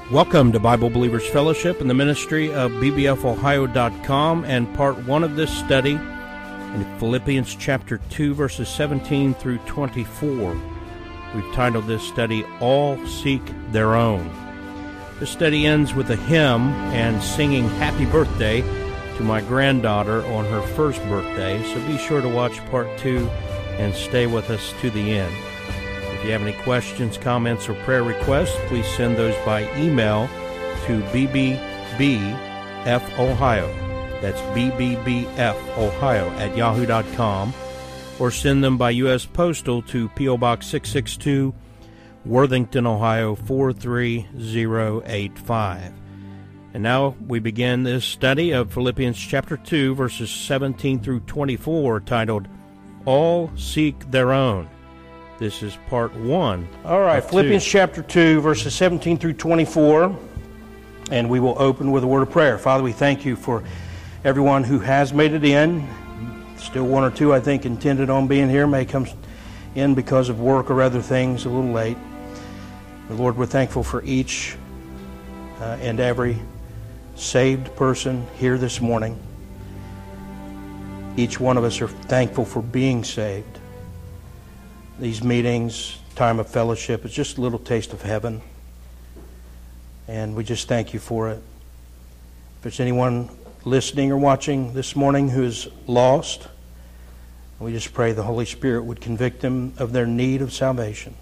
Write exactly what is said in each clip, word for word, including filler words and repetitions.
Welcome to Bible Believers Fellowship and the ministry of B B F Ohio dot com and part one of this study in Philippians chapter two, verses seventeen through twenty-four. We've titled this study, All Seek Their Own. This study ends with a hymn and singing Happy Birthday to my granddaughter on her first birthday, so be sure to watch part two and stay with us to the end. If you have any questions, comments, or prayer requests, please send those by email to B B B F Ohio. That's B B B F Ohio at yahoo dot com, or send them by U S Postal to P O Box six six two, Worthington, Ohio four three zero eight five. And now we begin this study of Philippians chapter two, verses seventeen through twenty-four, titled, All Seek Their Own. This is part one. All right, Philippians two. chapter two, verses seventeen through twenty-four, and we will open with a word of prayer. Father, we thank you for everyone who has made it in. Still one or two, I think, intended on being here, may come in because of work or other things a little late. But Lord, we're thankful for each uh, and every saved person here this morning. Each one of us are thankful for being saved. These meetings, time of fellowship, is just a little taste of heaven. And we just thank you for it. If there's anyone listening or watching this morning who is lost, we just pray the Holy Spirit would convict them of their need of salvation.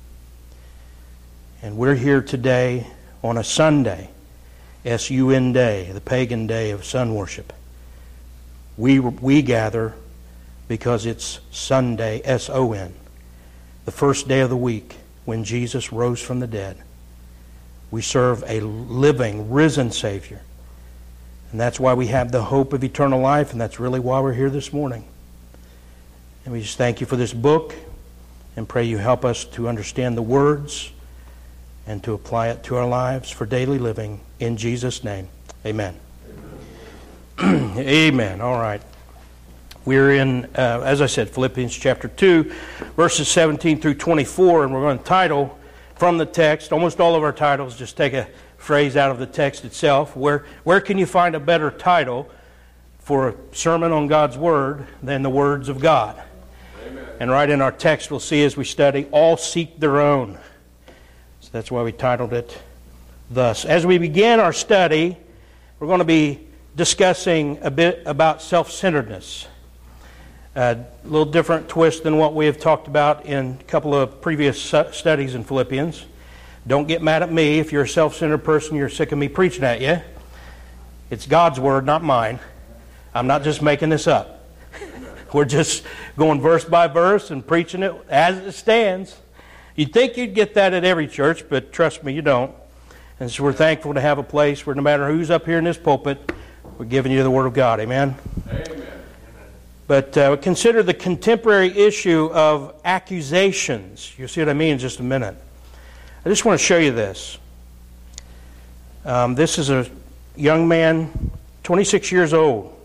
And we're here today on a Sunday, S U N day, the pagan day of sun worship. We, we gather because it's Sunday, S O N. The first day of the week when Jesus rose from the dead. We serve a living, risen Savior. And that's why we have the hope of eternal life, and that's really why we're here this morning. And we just thank you for this book and pray you help us to understand the words and to apply it to our lives for daily living. In Jesus' name, amen. Amen. Amen. All right. We're in, uh, as I said, Philippians chapter two, verses seventeen through twenty-four, and we're going to title from the text. Almost all of our titles just take a phrase out of the text itself. Where, where can you find a better title for a sermon on God's Word than the words of God? Amen. And right in our text we'll see as we study, All Seek Their Own. So that's why we titled it thus. As we begin our study, we're going to be discussing a bit about self-centeredness. A little different twist than what we have talked about in a couple of previous studies in Philippians. Don't get mad at me if you're a self-centered person, you're sick of me preaching at you. It's God's Word, not mine. I'm not just making this up. We're just going verse by verse and preaching it as it stands. You'd think you'd get that at every church, but trust me, you don't. And so we're thankful to have a place where no matter who's up here in this pulpit, we're giving you the Word of God. Amen? Amen. But uh, consider the contemporary issue of accusations. You'll see what I mean in just a minute. I just want to show you this. Um, this is a young man, twenty-six years old.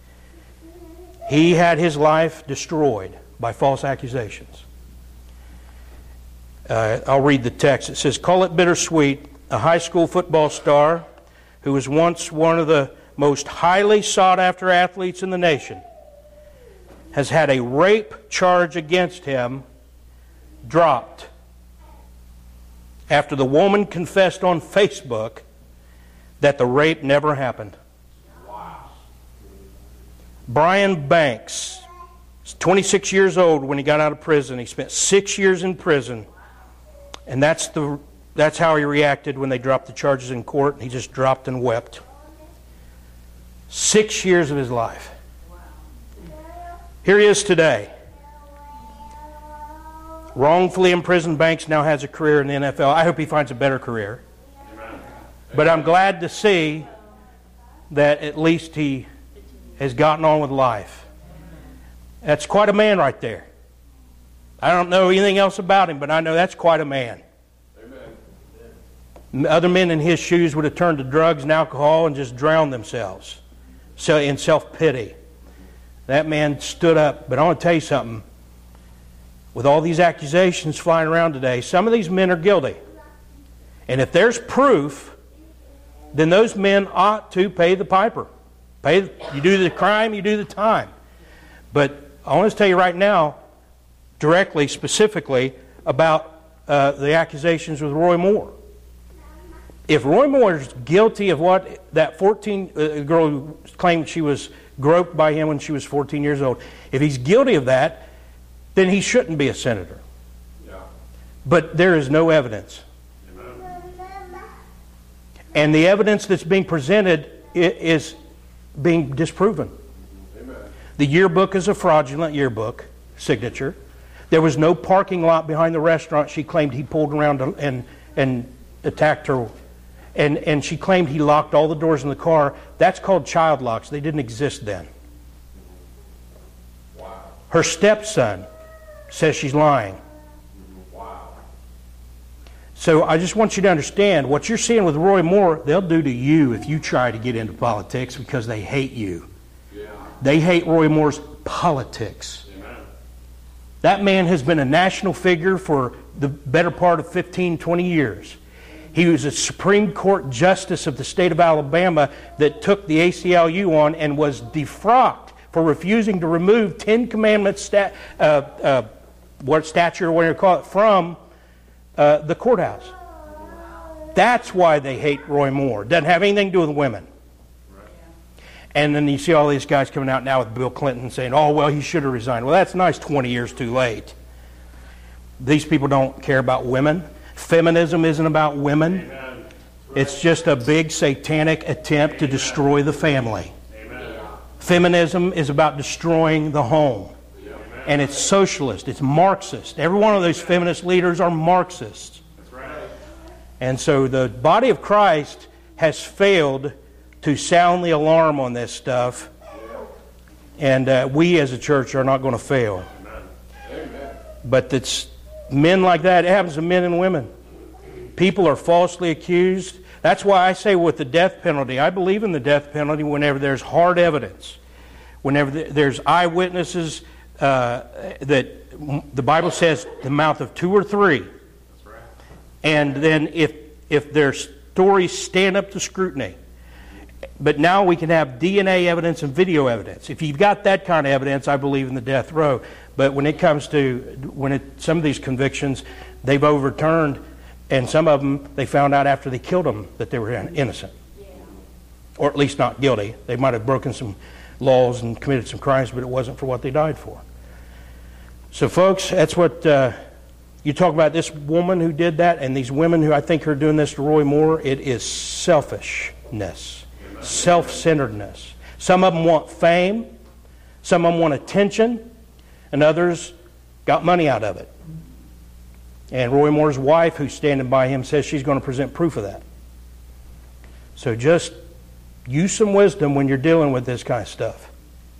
He had his life destroyed by false accusations. Uh, I'll read the text. It says, Call it bittersweet, a high school football star who was once one of the most highly sought-after athletes in the nation, has had a rape charge against him dropped after the woman confessed on Facebook that the rape never happened. Wow. Brian Banks was twenty-six years old when he got out of prison. He spent six years in prison, and that's the that's how he reacted when they dropped the charges in court. He just dropped and wept. Six years of his life. Here he is today. Wrongfully imprisoned Banks now has a career in the N F L. I hope he finds a better career. Amen. But I'm glad to see that at least he has gotten on with life. That's quite a man right there. I don't know anything else about him, but I know that's quite a man. Amen. Other men in his shoes would have turned to drugs and alcohol and just drowned themselves so in self-pity. That man stood up. But I want to tell you something. With all these accusations flying around today, some of these men are guilty. And if there's proof, then those men ought to pay the piper. Pay, you do the crime, you do the time. But I want to tell you right now, directly, specifically, about uh, the accusations with Roy Moore. If Roy Moore is guilty of what that fourteen uh, girl who claimed she was groped by him when she was fourteen years old, if he's guilty of that, then he shouldn't be a senator. Yeah. But there is no evidence. Amen. And the evidence that's being presented is being disproven. Amen. The yearbook is a fraudulent yearbook signature. There was no parking lot behind the restaurant she claimed he pulled around and, and attacked her. And, and she claimed he locked all the doors in the car. That's called child locks. They didn't exist then. Wow. Her stepson says she's lying. Wow. So I just want you to understand, what you're seeing with Roy Moore, they'll do to you if you try to get into politics because they hate you. Yeah. They hate Roy Moore's politics. Amen. That man has been a national figure for the better part of fifteen, twenty years. He was a Supreme Court Justice of the state of Alabama that took the A C L U on and was defrocked for refusing to remove Ten Commandments stat, uh, uh, what statute or whatever you call it from uh, the courthouse. That's why they hate Roy Moore. Doesn't have anything to do with women. And then you see all these guys coming out now with Bill Clinton saying, oh, well, he should have resigned. Well, that's nice, twenty years too late. These people don't care about women. Feminism isn't about women. Amen. It's just a big satanic attempt Amen. To destroy the family. Amen. Feminism is about destroying the home. Amen. And it's socialist. It's Marxist. Every one of those feminist leaders are Marxists. That's right. And so the body of Christ has failed to sound the alarm on this stuff. And uh, we as a church are not going to fail. Amen. But it's men like that, it happens to men and women. People are falsely accused. That's why I say with the death penalty, I believe in the death penalty whenever there's hard evidence. Whenever there's eyewitnesses uh, that the Bible says the mouth of two or three. That's right. And then if, if their stories stand up to scrutiny. But now we can have D N A evidence and video evidence. If you've got that kind of evidence, I believe in the death row. But when it comes to when it, some of these convictions, they've overturned, and some of them they found out after they killed them that they were innocent, yeah. Or at least not guilty. They might have broken some laws and committed some crimes, but it wasn't for what they died for. So, folks, that's what uh, you talk about. This woman who did that, and these women who I think are doing this to Roy Moore. It is selfishness, Amen. Self-centeredness. Some of them want fame, some of them want attention. And others got money out of it. And Roy Moore's wife, who's standing by him, says she's going to present proof of that. So just use some wisdom when you're dealing with this kind of stuff.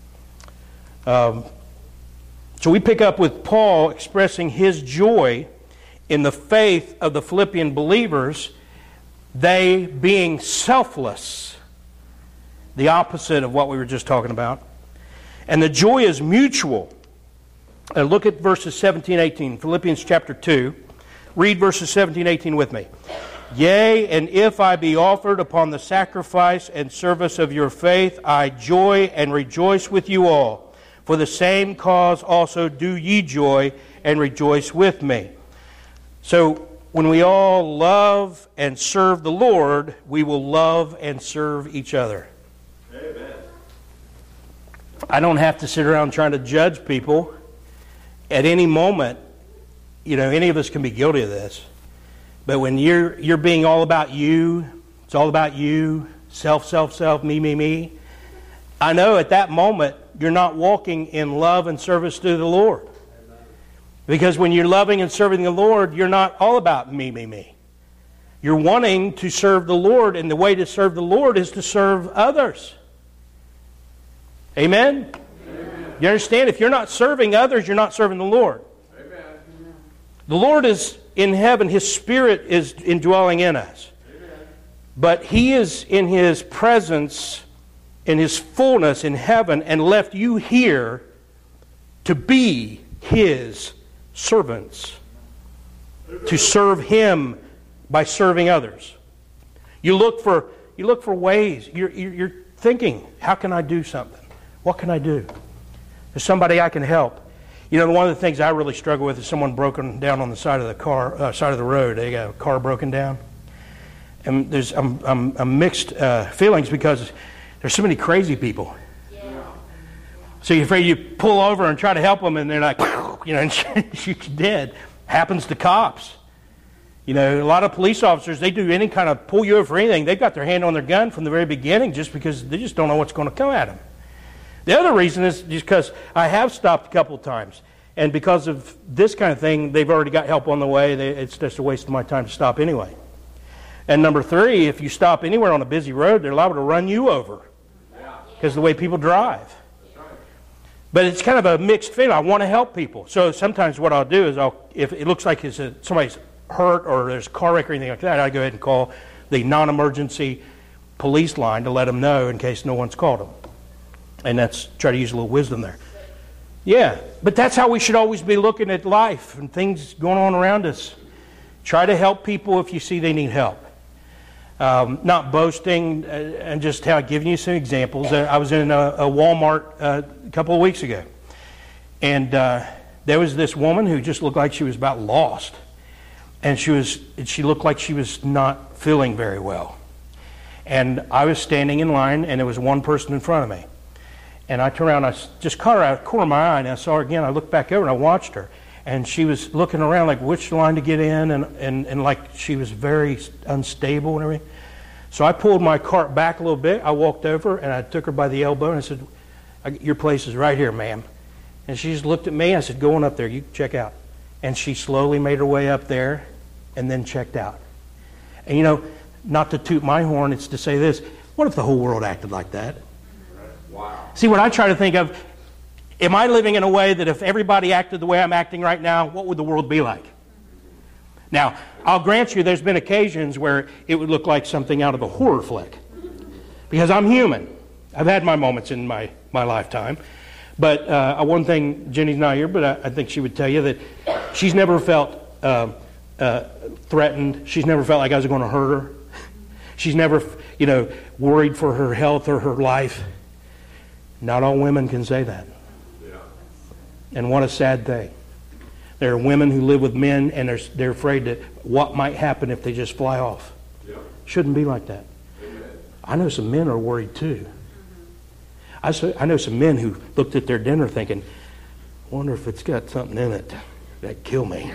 Um, so we pick up with Paul expressing his joy in the faith of the Philippian believers, they being selfless, the opposite of what we were just talking about. And the joy is mutual. Uh, look at verses seventeen, eighteen, Philippians chapter two. Read verses seventeen, eighteen with me. Yea, and if I be offered upon the sacrifice and service of your faith, I joy and rejoice with you all. For the same cause also do ye joy and rejoice with me. So, when we all love and serve the Lord, we will love and serve each other. Amen. I don't have to sit around trying to judge people. At any moment, you know, any of us can be guilty of this. But when you're you're being all about you, it's all about you, self, self, self, me, me, me. I know at that moment you're not walking in love and service to the Lord. Amen. Because when you're loving and serving the Lord, you're not all about me, me, me. You're wanting to serve the Lord, and the way to serve the Lord is to serve others. Amen? You understand? If you're not serving others, you're not serving the Lord. Amen. The Lord is in heaven. His Spirit is indwelling in us. Amen. But He is in His presence, in His fullness in heaven, and left you here to be His servants. Amen. To serve Him by serving others. You look for you look for ways. You're, you're thinking, how can I do something? What can I do? There's somebody I can help. You know, one of the things I really struggle with is someone broken down on the side of the car, uh, side of the road. They got a car broken down, and there's I'm I'm, I'm mixed uh, feelings because there's so many crazy people. Yeah. So you're afraid you pull over and try to help them, and they're like, you know, and shoot you dead. Happens to cops. You know, a lot of police officers, they do any kind of pull you over for anything. They've got their hand on their gun from the very beginning just because they just don't know what's going to come at them. The other reason is just because I have stopped a couple of times. And because of this kind of thing, they've already got help on the way. They, it's just a waste of my time to stop anyway. And number three, if you stop anywhere on a busy road, they're liable to run you over because of the way people drive. But it's kind of a mixed feeling. I want to help people. So sometimes what I'll do is I'll, if it looks like it's a, somebody's hurt or there's a car wreck or anything like that, I go ahead and call the non-emergency police line to let them know in case no one's called them. And that's try to use a little wisdom there. Yeah, but that's how we should always be looking at life and things going on around us. Try to help people if you see they need help. Um, not boasting, uh, and just how giving you some examples. Uh, I was in a, a Walmart uh, a couple of weeks ago, and uh, there was this woman who just looked like she was about lost. And she was, she looked like she was not feeling very well. And I was standing in line, and there was one person in front of me. And I turned around, I just caught her out of the corner of my eye, and I saw her again. I looked back over, and I watched her. And she was looking around like which line to get in, and, and, and like she was very unstable and everything. So I pulled my cart back a little bit. I walked over, and I took her by the elbow, and I said, your place is right here, ma'am. And she just looked at me. I said, go on up there. You check out. And she slowly made her way up there and then checked out. And you know, not to toot my horn, it's to say this. What if the whole world acted like that? Wow. See, what I try to think of, am I living in a way that if everybody acted the way I'm acting right now, what would the world be like? Now, I'll grant you there's been occasions where it would look like something out of a horror flick. Because I'm human. I've had my moments in my, my lifetime. But uh, one thing, Jenny's not here, but I, I think she would tell you that she's never felt uh, uh, threatened. She's never felt like I was going to hurt her. She's never, you know, worried for her health or her life. Not all women can say that. Yeah. And what a sad thing. There are women who live with men and they're, they're afraid that what might happen if they just fly off. Yeah. Shouldn't be like that. Amen. I know some men are worried too. I, I know some men who looked at their dinner thinking, I wonder if it's got something in it that'd kill me.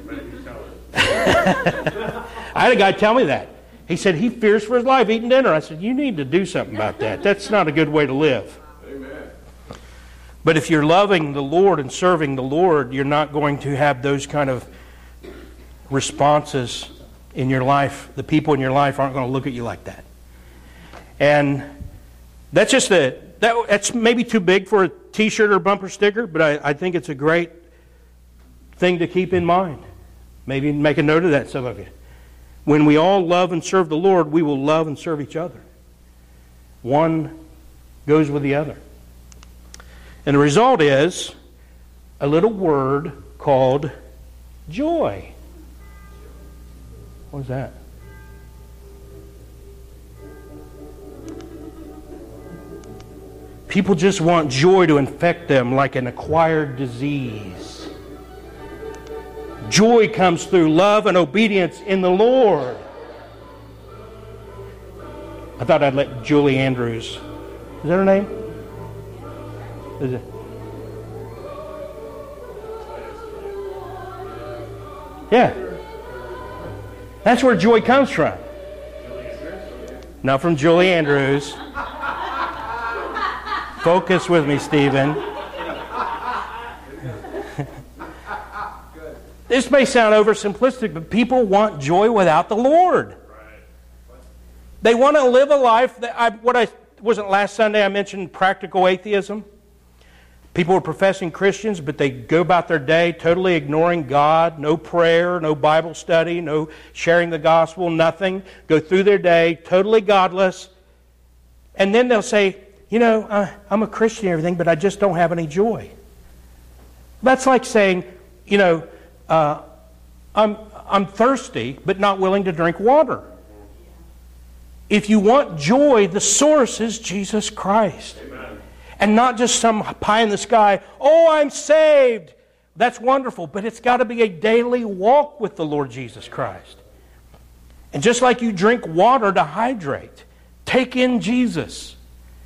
I had a guy tell me that. He said he fears for his life eating dinner. I said, you need to do something about that. That's not a good way to live. Amen. But if you're loving the Lord and serving the Lord, you're not going to have those kind of responses in your life. The people in your life aren't going to look at you like that. And that's just a, that, that's maybe too big for a t-shirt or bumper sticker, but I, I think it's a great thing to keep in mind. Maybe make a note of that, some of you. When we all love and serve the Lord, we will love and serve each other. One goes with the other. And the result is a little word called joy. What is that? People just want joy to infect them like an acquired disease. Joy comes through love and obedience in the Lord. I thought I'd let Julie Andrews. Is that her name? Is it? Yeah. That's where joy comes from. Not from Julie Andrews. Focus with me, Stephen. This may sound oversimplistic, but people want joy without the Lord. They want to live a life that I, what I wasn't last Sunday I mentioned practical atheism. People are professing Christians, but they go about their day totally ignoring God, no prayer, no Bible study, no sharing the gospel, nothing. Go through their day totally godless. And then they'll say, you know, uh, I'm a Christian and everything, but I just don't have any joy. That's like saying, you know, uh, I'm I'm thirsty, but not willing to drink water. If you want joy, the source is Jesus Christ. Amen. And not just some pie in the sky, oh, I'm saved. That's wonderful, but it's got to be a daily walk with the Lord Jesus Christ. And just like you drink water to hydrate, take in Jesus.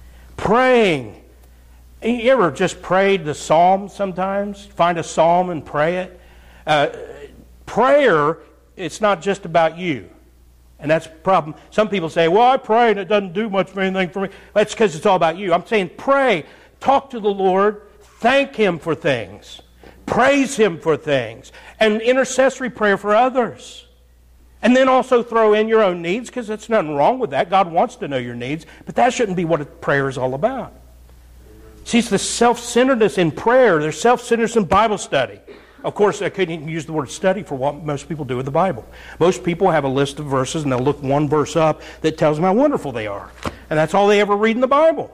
Praying. You ever just prayed the psalm sometimes? Find a psalm and pray it? Uh, prayer, it's not just about you. And that's the problem. Some people say, well, I pray and it doesn't do much of anything for me. That's because it's all about you. I'm saying pray. Talk to the Lord. Thank Him for things. Praise Him for things. And intercessory prayer for others. And then also throw in your own needs, because there's nothing wrong with that. God wants to know your needs. But that shouldn't be what prayer is all about. See, it's the self-centeredness in prayer. There's self-centeredness in Bible study. Of course, I couldn't even use the word study for what most people do with the Bible. Most people have a list of verses, and they'll look one verse up that tells them how wonderful they are. And that's all they ever read in the Bible.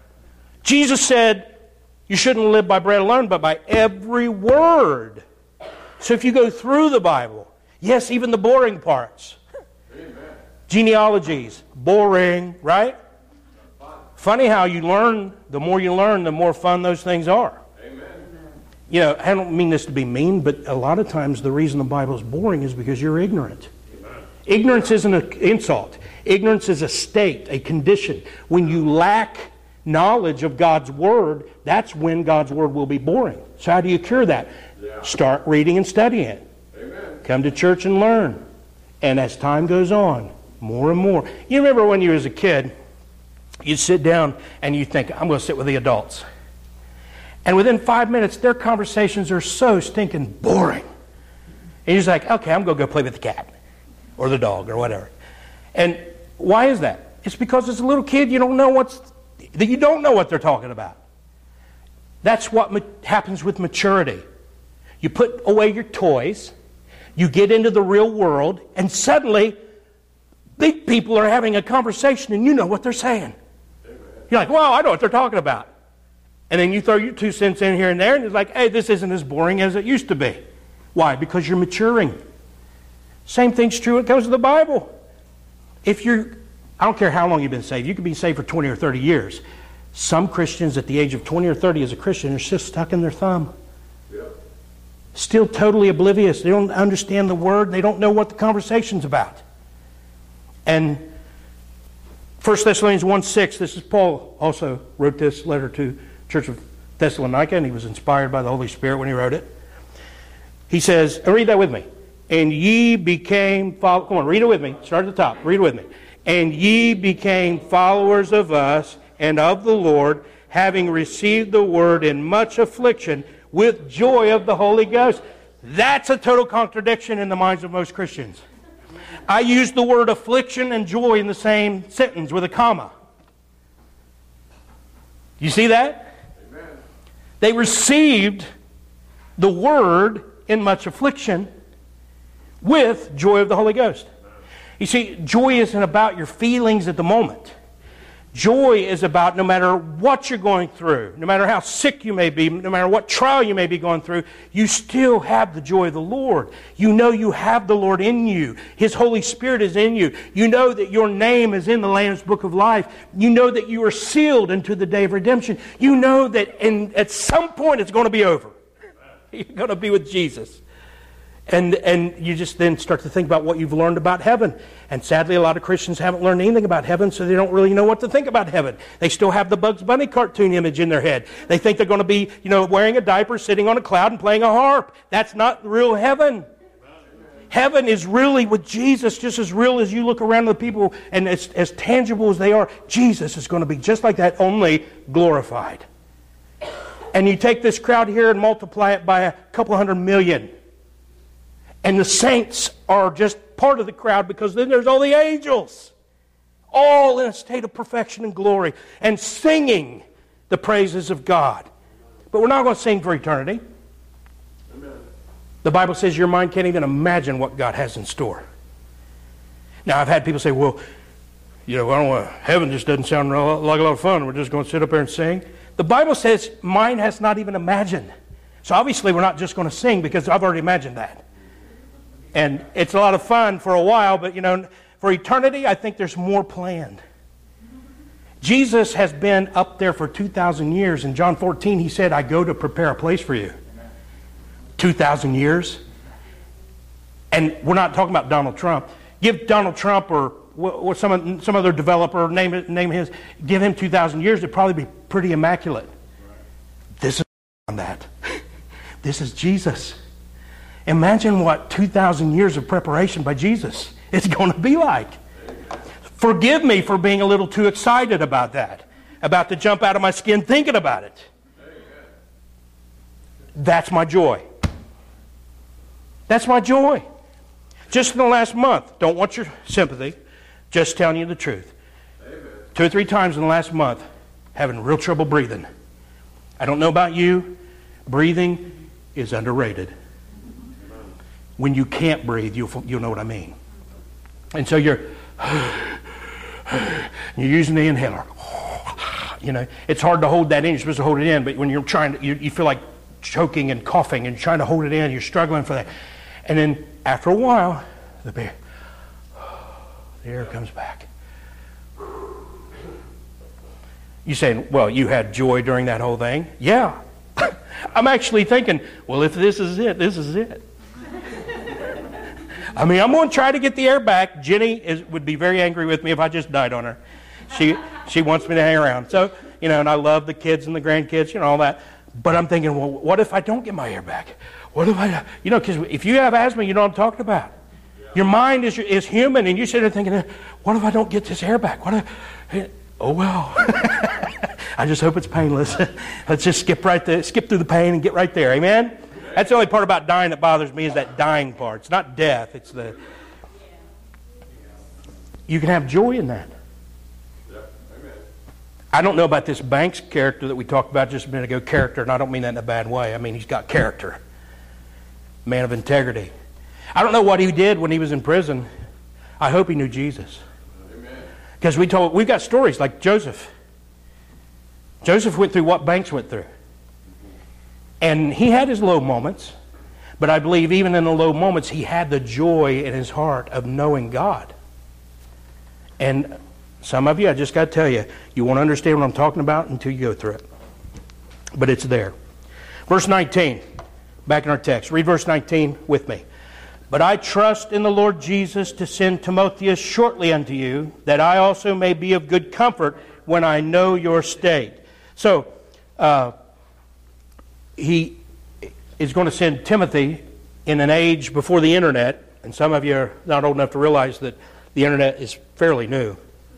Jesus said, you shouldn't live by bread alone, but by every word. So if you go through the Bible, yes, even the boring parts. Amen. Genealogies, boring, right? Funny how you learn, the more you learn, the more fun those things are. You know, I don't mean this to be mean, but a lot of times the reason the Bible is boring is because you're ignorant. Amen. Ignorance isn't an insult. Ignorance is a state, a condition. When you lack knowledge of God's Word, that's when God's Word will be boring. So how do you cure that? Yeah. Start reading and studying it. Amen. Come to church and learn. And as time goes on, more and more. You remember when you were a kid, you'd sit down and you think, I'm going to sit with the adults. And within five minutes, their conversations are so stinking boring. And you're just like, okay, I'm going to go play with the cat or the dog or whatever. And why is that? It's because as a little kid, you don't know what's that you don't know what they're talking about. That's what ma- happens with maturity. You put away your toys, you get into the real world, and suddenly big people are having a conversation and you know what they're saying. You're like, wow, I know what they're talking about. And then you throw your two cents in here and there, and it's like, hey, this isn't as boring as it used to be. Why? Because you're maturing. Same thing's true when it comes to the Bible. If you're, I don't care how long you've been saved. You could be saved for twenty or thirty years. Some Christians at the age of twenty or thirty as a Christian are still stuck in their thumb. Yeah. Still totally oblivious. They don't understand the Word. They don't know what the conversation's about. And First Thessalonians one six, this is Paul also wrote this letter to Church of Thessalonica, and he was inspired by the Holy Spirit when he wrote it. He says, and read that with me. And ye became, follow- come on, read it with me. Start at the top. Read it with me. And ye became followers of us and of the Lord, having received the word in much affliction with joy of the Holy Ghost. That's a total contradiction in the minds of most Christians. I use the word affliction and joy in the same sentence with a comma. You see that? Amen. They received the word in much affliction with joy of the Holy Ghost. You see, joy isn't about your feelings at the moment. Joy is about no matter what you're going through, no matter how sick you may be, no matter what trial you may be going through, you still have the joy of the Lord. You know you have the Lord in you. His Holy Spirit is in you. You know that your name is in the Lamb's Book of Life. You know that you are sealed into the day of redemption. You know that in, at some point it's going to be over. You're going to be with Jesus. And and you just then start to think about what you've learned about heaven. And sadly, a lot of Christians haven't learned anything about heaven, so they don't really know what to think about heaven. They still have the Bugs Bunny cartoon image in their head. They think they're going to be, you know, wearing a diaper, sitting on a cloud, and playing a harp. That's not real heaven. Heaven is really with Jesus, just as real as you look around the people, and as, as tangible as they are. Jesus is going to be just like that, only glorified. And you take this crowd here and multiply it by a couple hundred million. And the saints are just part of the crowd, because then there's all the angels, all in a state of perfection and glory, and singing the praises of God. But we're not going to sing for eternity. Amen. The Bible says your mind can't even imagine what God has in store. Now, I've had people say, well, you know, I don't want, heaven just doesn't sound like a lot of fun. We're just going to sit up there and sing. The Bible says mine has not even imagined. So obviously we're not just going to sing because I've already imagined that. And it's a lot of fun for a while, but you know, for eternity, I think there's more planned. Jesus has been up there for two thousand years. In John fourteen, he said, I go to prepare a place for you. two thousand years. And we're not talking about Donald Trump. Give Donald Trump or, or some, some other developer, name, it, name his, give him two thousand years, it'd probably be pretty immaculate. This is on that. This is Jesus. Imagine what two thousand years of preparation by Jesus is going to be like. Forgive me for being a little too excited about that, about to jump out of my skin thinking about it. That's my joy. That's my joy. Just in the last month, don't want your sympathy, just telling you the truth. Two or three times in the last month, having real trouble breathing. I don't know about you, breathing is underrated. When you can't breathe, you'll, you'll know what I mean. And so you're... You're using the inhaler. You know, it's hard to hold that in. You're supposed to hold it in, but when you're trying to, you, you feel like choking and coughing and trying to hold it in. You're struggling for that. And then after a while, the, bear, the air comes back. You saying, well, you had joy during that whole thing? Yeah. I'm actually thinking, well, if this is it, this is it. I mean, I'm going to try to get the air back. Jenny is, would be very angry with me if I just died on her. She she wants me to hang around. So, you know, and I love the kids and the grandkids, you know, all that. But I'm thinking, well, what if I don't get my air back? What if I, you know, because if you have asthma, you know what I'm talking about. Your mind is is human, and you sit there thinking, what if I don't get this air back? What if, oh, well. I just hope it's painless. Let's just skip right there, skip through the pain and get right there. Amen? That's the only part about dying that bothers me is that dying part. It's not death. It's the... You can have joy in that. I don't know about this Banks character that we talked about just a minute ago, character, and I don't mean that in a bad way. I mean, he's got character. Man of integrity. I don't know what he did when he was in prison. I hope he knew Jesus. Because we told, we've got stories like Joseph. Joseph went through what Banks went through. And he had his low moments, but I believe even in the low moments, he had the joy in his heart of knowing God. And some of you, I just got to tell you, you won't understand what I'm talking about until you go through it. But it's there. Verse nineteen, back in our text. Read verse nineteen with me. But I trust in the Lord Jesus to send Timotheus shortly unto you, that I also may be of good comfort when I know your state. So, uh, he is going to send Timothy in an age before the internet, and some of you are not old enough to realize that the internet is fairly new.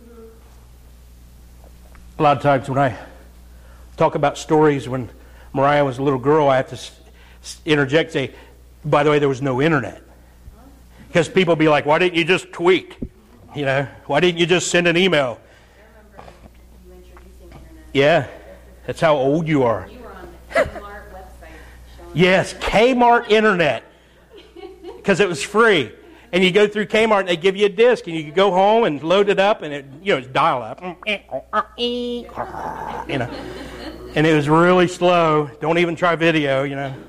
A lot of times when I talk about stories when Mariah was a little girl, I have to interject and say, by the way, there was no internet. Because people be like, why didn't you just tweet? You know, why didn't you just send an email? I remember you introducing the internet. Yeah, that's how old you are. You were on the Kmart website showing Yes, Kmart Internet. Because it was free. And you go through Kmart and they give you a disc and you could go home and load it up and it, you know, it's dial up. You know. And it was really slow. Don't even try video, you know.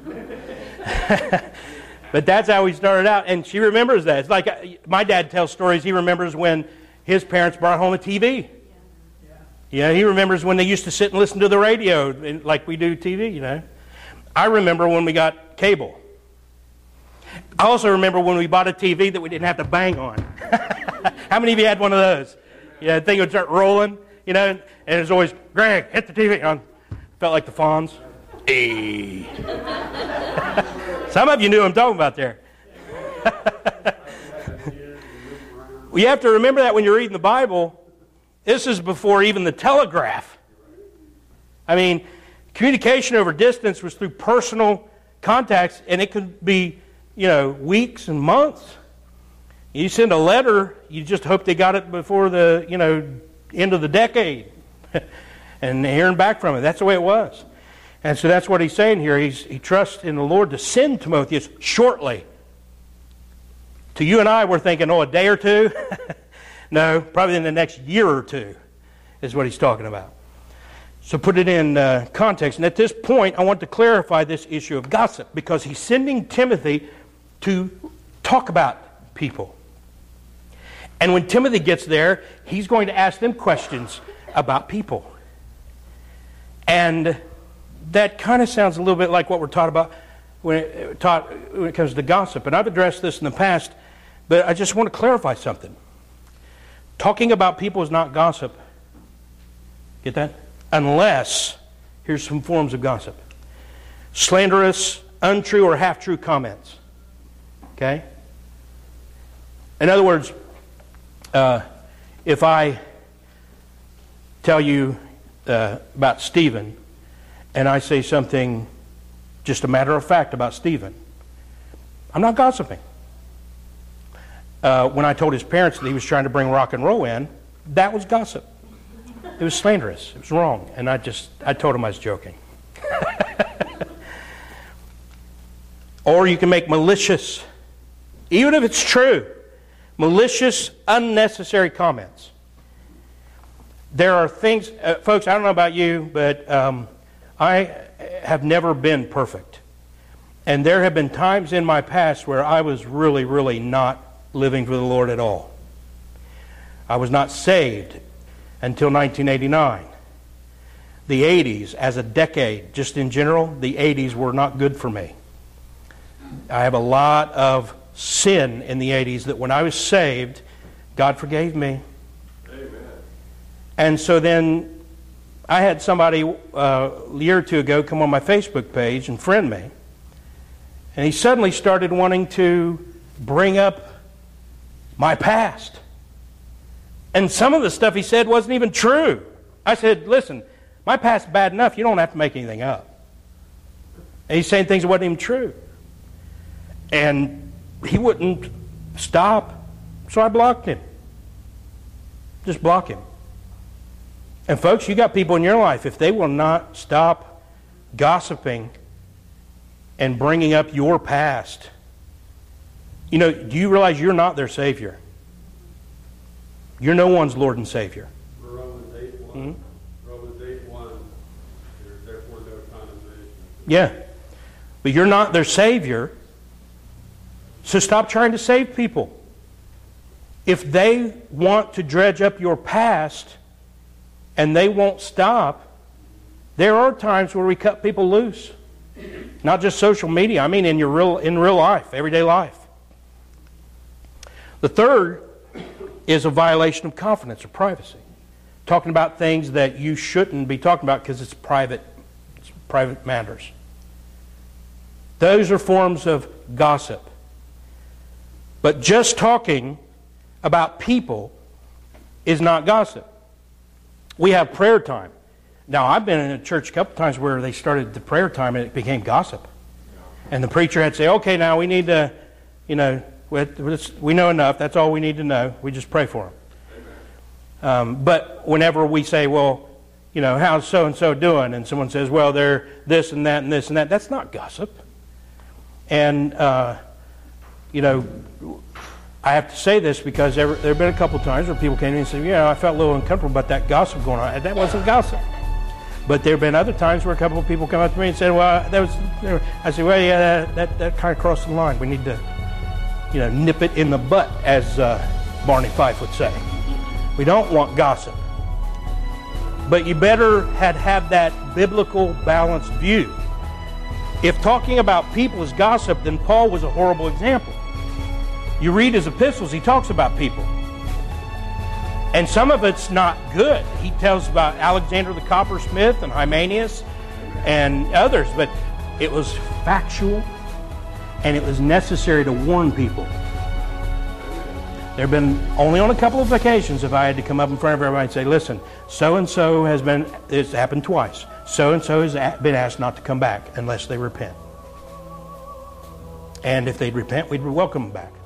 But that's how we started out. And she remembers that. It's like uh, my dad tells stories. He remembers when his parents brought home a T V. Yeah, yeah he remembers when they used to sit and listen to the radio like we do T V, you know. I remember when we got cable. I also remember when we bought a T V that we didn't have to bang on. How many of you had one of those? Yeah, the thing would start rolling, you know, and it was always, Greg, hit the T V on. Felt like the Fonz. Hey. Some of you knew what I'm talking about there. Well, you have to remember that when you're reading the Bible, this is before even the telegraph. I mean, communication over distance was through personal contacts, and it could be, you know, weeks and months. You send a letter, you just hope they got it before the, you know, end of the decade. And hearing back from it. That's the way it was. And so that's what he's saying here. He's, he trusts in the Lord to send Timotheus shortly. To you and I, we're thinking, oh, a day or two? No, probably in the next year or two is what he's talking about. So put it in uh, context. And at this point, I want to clarify this issue of gossip, because he's sending Timothy to talk about people. And when Timothy gets there, he's going to ask them questions about people. And that kind of sounds a little bit like what we're taught about when it, taught when it comes to gossip. And I've addressed this in the past, but I just want to clarify something. Talking about people is not gossip. Get that? Unless, here's some forms of gossip. Slanderous, untrue, or half-true comments. Okay? In other words, uh, if I tell you uh, about Stephen, and I say something just a matter of fact about Stephen, I'm not gossiping. Uh, when I told his parents that he was trying to bring rock and roll in, that was gossip. It was slanderous. It was wrong. And I just, I told him I was joking. Or you can make malicious, even if it's true, malicious, unnecessary comments. There are things, uh, folks, I don't know about you, but um, I have never been perfect. And there have been times in my past where I was really, really not living for the Lord at all. I was not saved until nineteen eighty-nine. The eighties, as a decade, just in general, the eighties were not good for me. I have a lot of sin in the eighties that when I was saved, God forgave me. Amen. And so then I had somebody uh, a year or two ago come on my Facebook page and friend me. And he suddenly started wanting to bring up my past. And some of the stuff he said wasn't even true. I said, listen, my past's bad enough. You don't have to make anything up. And he's saying things that wasn't even true. And he wouldn't stop. So I blocked him. Just block him. And folks, you got people in your life, if they will not stop gossiping and bringing up your past, you know, do you realize you're not their Savior? You're no one's Lord and Savior. Romans eight one. Mm-hmm. Romans eight one. There's therefore no condemnation. Yeah. But you're not their Savior. So stop trying to save people. If they want to dredge up your past and they won't stop, there are times where we cut people loose. Not just social media. I mean in your real in real life, everyday life. The third is a violation of confidence or privacy. Talking about things that you shouldn't be talking about because it's private, it's private matters. Those are forms of gossip. But just talking about people is not gossip. We have prayer time. Now, I've been in a church a couple times where they started the prayer time and it became gossip. And the preacher had to say, okay, now we need to, you know, we know enough. That's all we need to know. We just pray for them. Um, but whenever we say, well, you know, how's so-and-so doing? And someone says, well, they're this and that and this and that. That's not gossip. And, uh, you know, I have to say this because there, there have been a couple of times where people came in and said, yeah, I felt a little uncomfortable about that gossip going on. And that wasn't gossip. But there have been other times where a couple of people come up to me and said, well, that was, I said, well, yeah, that, that, that kind of crossed the line. We need to, you know, nip it in the butt, as uh, Barney Fife would say. We don't want gossip. But you better had have that biblical balanced view. If talking about people is gossip, then Paul was a horrible example. You read his epistles, he talks about people. And some of it's not good. He tells about Alexander the coppersmith and Hymenaeus and others, but it was factual and it was necessary to warn people. There have been only on a couple of occasions if I had to come up in front of everybody and say, listen, so-and-so has been, it's happened twice. So-and-so has been asked not to come back unless they repent. And if they'd repent, we'd welcome them back.